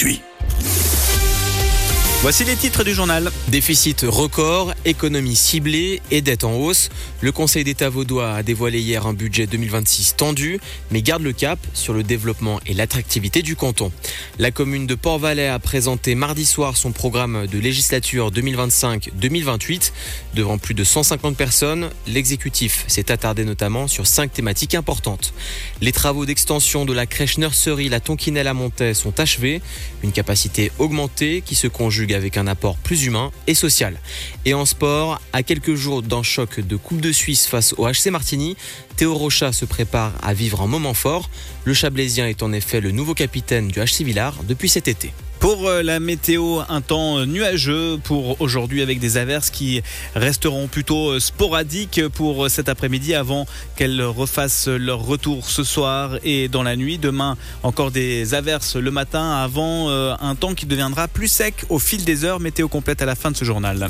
Voici les titres du journal. Déficit record, économie ciblée et dette en hausse. Le Conseil d'État vaudois a dévoilé hier un budget 2026 tendu, mais garde le cap sur le développement et l'attractivité du canton. La commune de Port-Valais a présenté mardi soir son programme de législature 2025-2028. Devant plus de 150 personnes, l'exécutif s'est attardé notamment sur 5 thématiques importantes. Les travaux d'extension de la crèche nurserie La Tonquinelle à Montaix sont achevés. Une capacité augmentée qui se conjugue avec un apport plus humain et social. Et en sport, à quelques jours d'un choc de Coupe de Suisse face au HC Martigny, Théo Rochat se prépare à vivre un moment fort. Le Chablaisien est en effet le nouveau capitaine du HC Villars depuis cet été. Pour la météo, un temps nuageux pour aujourd'hui avec des averses qui resteront plutôt sporadiques pour cet après-midi avant qu'elles refassent leur retour ce soir et dans la nuit. Demain, encore des averses le matin avant un temps qui deviendra plus sec au fil des heures. Météo complète à la fin de ce journal.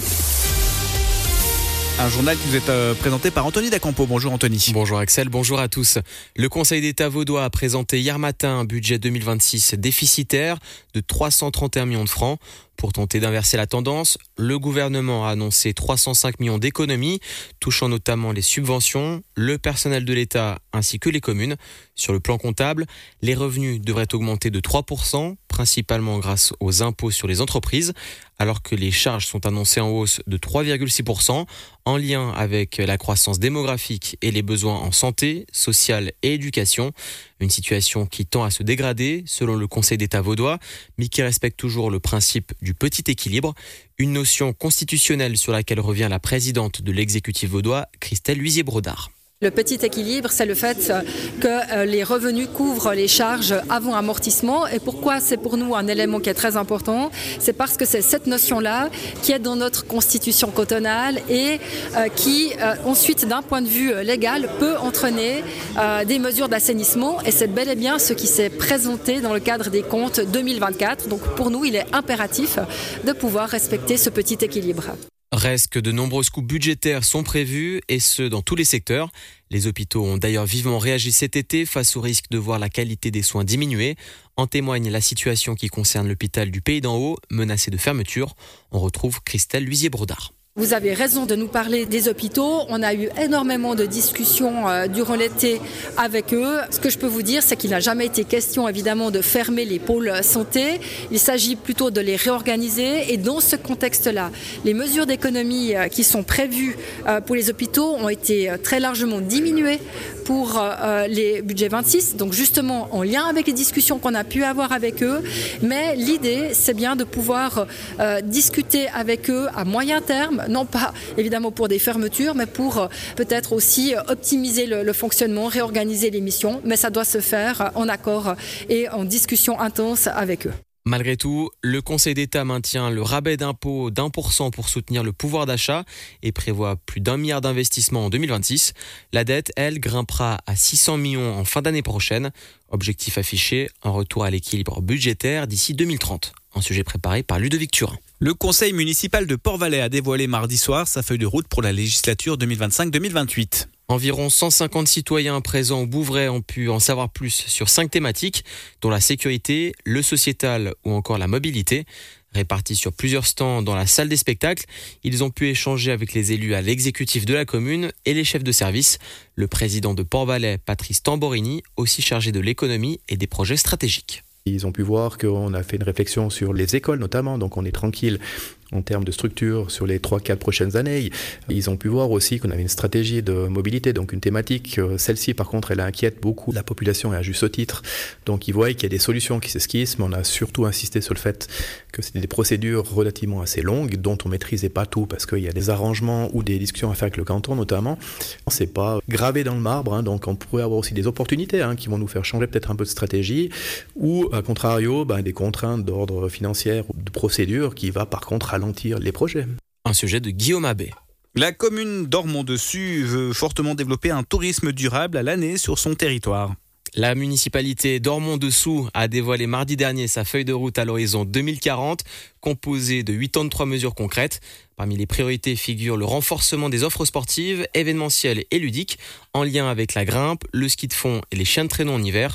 Un journal qui vous est présenté par Anthony Dacampo. Bonjour Anthony. Bonjour Axel, bonjour à tous. Le Conseil d'État vaudois a présenté hier matin un budget 2026 déficitaire de 331 millions de francs. Pour tenter d'inverser la tendance, le gouvernement a annoncé 305 millions d'économies, touchant notamment les subventions, le personnel de l'État ainsi que les communes. Sur le plan comptable, les revenus devraient augmenter de 3%, principalement grâce aux impôts sur les entreprises, alors que les charges sont annoncées en hausse de 3,6%, en lien avec la croissance démographique et les besoins en santé, sociale et éducation. Une situation qui tend à se dégrader, selon le Conseil d'État vaudois, mais qui respecte toujours le principe du petit équilibre, une notion constitutionnelle sur laquelle revient la présidente de l'exécutif vaudois, Christelle Luisier-Brodard. Le petit équilibre, c'est le fait que les revenus couvrent les charges avant amortissement. Et pourquoi c'est pour nous un élément qui est très important ? C'est parce que c'est cette notion-là qui est dans notre constitution cantonale et qui, ensuite, d'un point de vue légal, peut entraîner des mesures d'assainissement. Et c'est bel et bien ce qui s'est présenté dans le cadre des comptes 2024. Donc pour nous, il est impératif de pouvoir respecter ce petit équilibre. Reste que de nombreuses coupes budgétaires sont prévues, et ce, dans tous les secteurs. Les hôpitaux ont d'ailleurs vivement réagi cet été face au risque de voir la qualité des soins diminuer. En témoigne la situation qui concerne l'hôpital du Pays d'en Haut, menacé de fermeture. On retrouve Christelle Luisier-Brodard. Vous avez raison de nous parler des hôpitaux. On a eu énormément de discussions durant l'été avec eux. Ce que je peux vous dire, c'est qu'il n'a jamais été question, évidemment, de fermer les pôles santé. Il s'agit plutôt de les réorganiser. Et dans ce contexte-là, les mesures d'économie qui sont prévues pour les hôpitaux ont été très largement diminuées pour les budgets 26. Donc justement, en lien avec les discussions qu'on a pu avoir avec eux. Mais l'idée, c'est bien de pouvoir discuter avec eux à moyen terme. Non pas évidemment pour des fermetures, mais pour peut-être aussi optimiser le fonctionnement, réorganiser les missions. Mais ça doit se faire en accord et en discussion intense avec eux. Malgré tout, le Conseil d'État maintient le rabais d'impôt d'1% pour soutenir le pouvoir d'achat et prévoit plus d'1 milliard d'investissements en 2026. La dette, elle, grimpera à 600 millions en fin d'année prochaine. Objectif affiché, un retour à l'équilibre budgétaire d'ici 2030. Un sujet préparé par Ludovic Turin. Le conseil municipal de Port-Valais a dévoilé mardi soir sa feuille de route pour la législature 2025-2028. Environ 150 citoyens présents au Bouvray ont pu en savoir plus sur 5 thématiques, dont la sécurité, le sociétal ou encore la mobilité. Répartis sur plusieurs stands dans la salle des spectacles, ils ont pu échanger avec les élus à l'exécutif de la commune et les chefs de service. Le président de Port-Valais, Patrice Tamborini, aussi chargé de l'économie et des projets stratégiques. Ils ont pu voir qu'on a fait une réflexion sur les écoles notamment, donc on est tranquille en termes de structure sur les 3-4 prochaines années. Ils ont pu voir aussi qu'on avait une stratégie de mobilité, donc une thématique. Celle-ci, par contre, elle inquiète beaucoup la population et à juste titre. Donc ils voient qu'il y a des solutions qui s'esquissent, mais on a surtout insisté sur le fait que c'était des procédures relativement assez longues, dont on ne maîtrisait pas tout, parce qu'il y a des arrangements ou des discussions à faire avec le canton notamment. C'est pas gravé dans le marbre, donc on pourrait avoir aussi des opportunités qui vont nous faire changer peut-être un peu de stratégie, ou à contrario, des contraintes d'ordre financier ou de procédure qui va par contre ralentir les projets. Un sujet de Guillaume Abbé. La commune d'Ormont-Dessus veut fortement développer un tourisme durable à l'année sur son territoire. La municipalité d'Ormont-Dessous a dévoilé mardi dernier sa feuille de route à l'horizon 2040, composée de 83 mesures concrètes. Parmi les priorités figure le renforcement des offres sportives, événementielles et ludiques, en lien avec la grimpe, le ski de fond et les chiens de traîneau en hiver.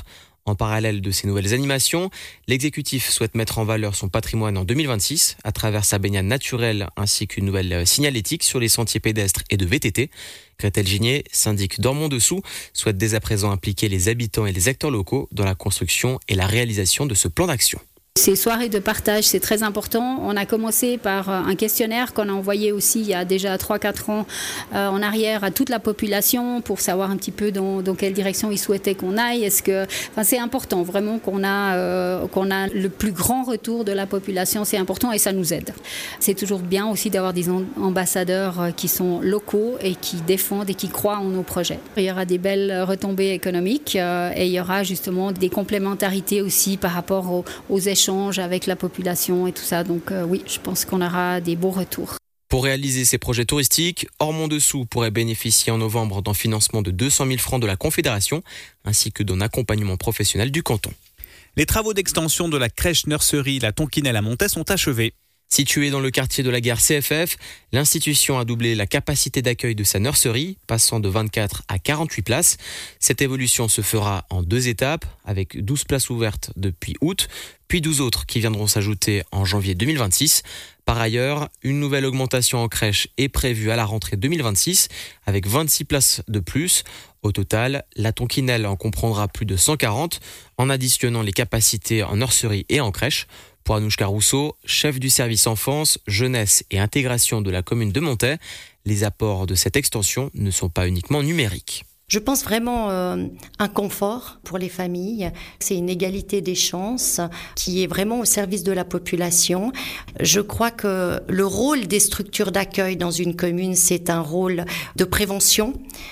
En parallèle de ces nouvelles animations, l'exécutif souhaite mettre en valeur son patrimoine en 2026 à travers sa baignade naturelle ainsi qu'une nouvelle signalétique sur les sentiers pédestres et de VTT. Gretel Gigné, syndic d'Ormont-Dessous, souhaite dès à présent impliquer les habitants et les acteurs locaux dans la construction et la réalisation de ce plan d'action. Ces soirées de partage, c'est très important. On a commencé par un questionnaire qu'on a envoyé aussi il y a déjà 3-4 ans en arrière à toute la population pour savoir un petit peu dans quelle direction ils souhaitaient qu'on aille. C'est important vraiment qu'on a le plus grand retour de la population, c'est important et ça nous aide. C'est toujours bien aussi d'avoir des ambassadeurs qui sont locaux et qui défendent et qui croient en nos projets. Il y aura des belles retombées économiques et il y aura justement des complémentarités aussi par rapport aux échanges avec la population et tout ça. Donc oui, je pense qu'on aura des beaux retours. Pour réaliser ces projets touristiques, Ormont-Dessous pourrait bénéficier en novembre d'un financement de 200 000 francs de la Confédération ainsi que d'un accompagnement professionnel du canton. Les travaux d'extension de la crèche nurserie La Tonquinelle à Montet sont achevés. Située dans le quartier de la gare CFF, l'institution a doublé la capacité d'accueil de sa nurserie, passant de 24 à 48 places. Cette évolution se fera en 2 étapes, avec 12 places ouvertes depuis août, puis 12 autres qui viendront s'ajouter en janvier 2026. Par ailleurs, une nouvelle augmentation en crèche est prévue à la rentrée 2026, avec 26 places de plus. Au total, la Tonquinelle en comprendra plus de 140, en additionnant les capacités en nurserie et en crèche. Pour Anouchka Rousseau, chef du service enfance, jeunesse et intégration de la commune de Montet, les apports de cette extension ne sont pas uniquement numériques. Je pense vraiment un confort pour les familles. C'est une égalité des chances qui est vraiment au service de la population. Je crois que le rôle des structures d'accueil dans une commune, c'est un rôle de prévention,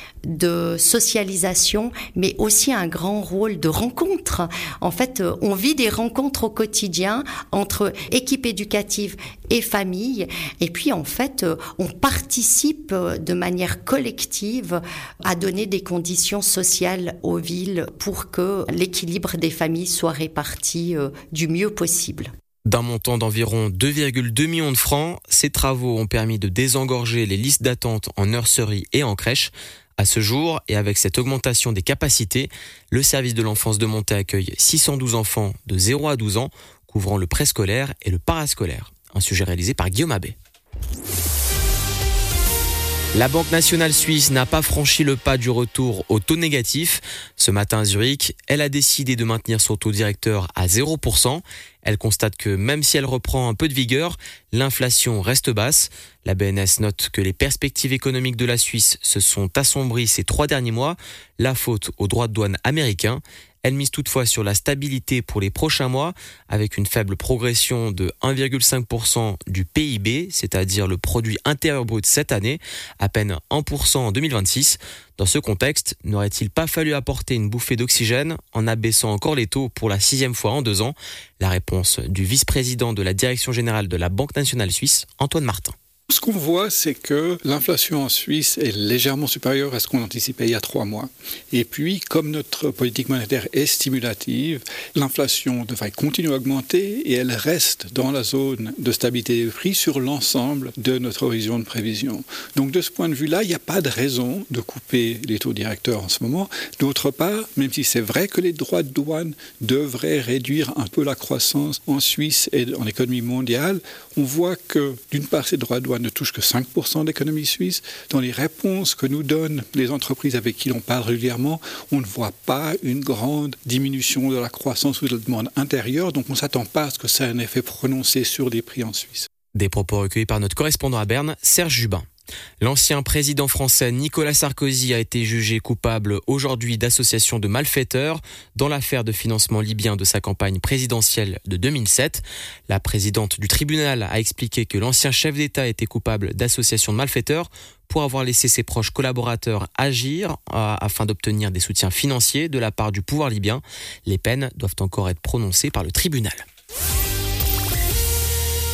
de socialisation, mais aussi un grand rôle de rencontre. En fait, on vit des rencontres au quotidien entre équipe éducative et famille. Et puis, en fait, on participe de manière collective à donner des conditions sociales aux villes pour que l'équilibre des familles soit réparti du mieux possible. D'un montant d'environ 2,2 millions de francs, ces travaux ont permis de désengorger les listes d'attente en nurserie et en crèche. À ce jour, et avec cette augmentation des capacités, le service de l'enfance de Montet accueille 612 enfants de 0 à 12 ans, couvrant le préscolaire et le parascolaire. Un sujet réalisé par Guillaume Abbé. La Banque nationale suisse n'a pas franchi le pas du retour au taux négatif. Ce matin à Zurich, elle a décidé de maintenir son taux directeur à 0%. Elle constate que même si elle reprend un peu de vigueur, l'inflation reste basse. La BNS note que les perspectives économiques de la Suisse se sont assombries ces 3 derniers mois, la faute aux droits de douane américains. Elle mise toutefois sur la stabilité pour les prochains mois, avec une faible progression de 1,5% du PIB, c'est-à-dire le produit intérieur brut cette année, à peine 1% en 2026. Dans ce contexte, n'aurait-il pas fallu apporter une bouffée d'oxygène en abaissant encore les taux pour la 6e fois en 2 ans? La réponse du vice-président de la Direction générale de la Banque nationale suisse, Antoine Martin. Ce qu'on voit, c'est que l'inflation en Suisse est légèrement supérieure à ce qu'on anticipait il y a 3 mois. Et puis, comme notre politique monétaire est stimulative, l'inflation devrait continuer à augmenter et elle reste dans la zone de stabilité des prix sur l'ensemble de notre horizon de prévision. Donc, de ce point de vue-là, il n'y a pas de raison de couper les taux directeurs en ce moment. D'autre part, même si c'est vrai que les droits de douane devraient réduire un peu la croissance en Suisse et en économie mondiale, on voit que, d'une part, ces droits de douane ne touche que 5% de l'économie suisse. Dans les réponses que nous donnent les entreprises avec qui l'on parle régulièrement, on ne voit pas une grande diminution de la croissance ou de la demande intérieure, donc on ne s'attend pas à ce que ça ait un effet prononcé sur les prix en Suisse. Des propos recueillis par notre correspondant à Berne, Serge Jubin. L'ancien président français Nicolas Sarkozy a été jugé coupable aujourd'hui d'association de malfaiteurs dans l'affaire de financement libyen de sa campagne présidentielle de 2007. La présidente du tribunal a expliqué que l'ancien chef d'État était coupable d'association de malfaiteurs pour avoir laissé ses proches collaborateurs agir afin d'obtenir des soutiens financiers de la part du pouvoir libyen. Les peines doivent encore être prononcées par le tribunal.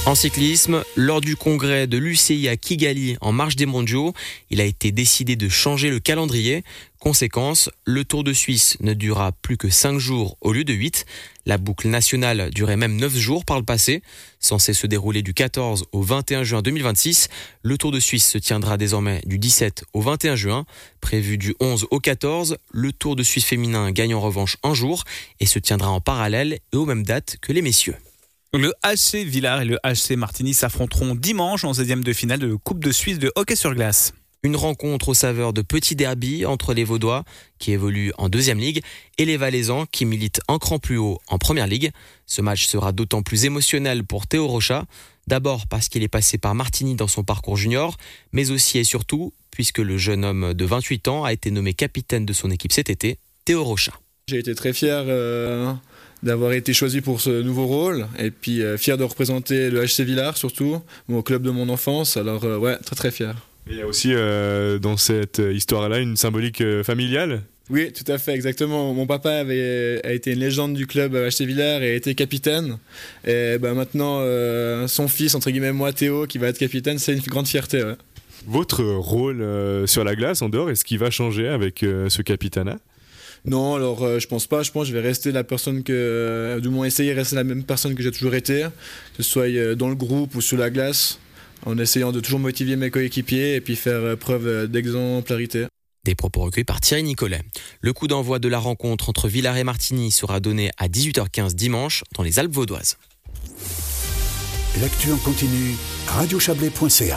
En cyclisme, lors du congrès de l'UCI à Kigali en marge des mondiaux, il a été décidé de changer le calendrier. Conséquence, le Tour de Suisse ne durera plus que 5 jours au lieu de 8. La boucle nationale durait même 9 jours par le passé. Censé se dérouler du 14 au 21 juin 2026, le Tour de Suisse se tiendra désormais du 17 au 21 juin. Prévu du 11 au 14, le Tour de Suisse féminin gagne en revanche un jour et se tiendra en parallèle et aux mêmes dates que les messieurs. Le HC Villars et le HC Martigny s'affronteront dimanche en 16e de finale de Coupe de Suisse de hockey sur glace. Une rencontre aux saveurs de petits derby entre les Vaudois, qui évoluent en 2e ligue, et les Valaisans, qui militent un cran plus haut en Première Ligue. Ce match sera d'autant plus émotionnel pour Théo Rochat, d'abord parce qu'il est passé par Martigny dans son parcours junior, mais aussi et surtout puisque le jeune homme de 28 ans a été nommé capitaine de son équipe cet été, Théo Rochat. J'ai été très fier d'avoir été choisi pour ce nouveau rôle et puis fier de représenter le HC Villars surtout, mon club de mon enfance, alors ouais, très très fier. Il y a aussi dans cette histoire-là une symbolique familiale. Oui, tout à fait, exactement. Mon papa a été une légende du club HC Villars et a été capitaine. Et maintenant, son fils, entre guillemets, moi, Théo, qui va être capitaine, c'est une grande fierté. Ouais. Votre rôle sur la glace, en dehors, est-ce qu'il va changer avec ce capitanat ? Non, alors je pense pas. Je pense que je vais rester la personne du moins essayer de rester la même personne que j'ai toujours été, que ce soit dans le groupe ou sur la glace, en essayant de toujours motiver mes coéquipiers et puis faire preuve d'exemplarité. Des propos recueillis par Thierry Nicolet. Le coup d'envoi de la rencontre entre Villars et Martigny sera donné à 18h15 dimanche dans les Alpes vaudoises. L'actu en continu, radiochablais.ca.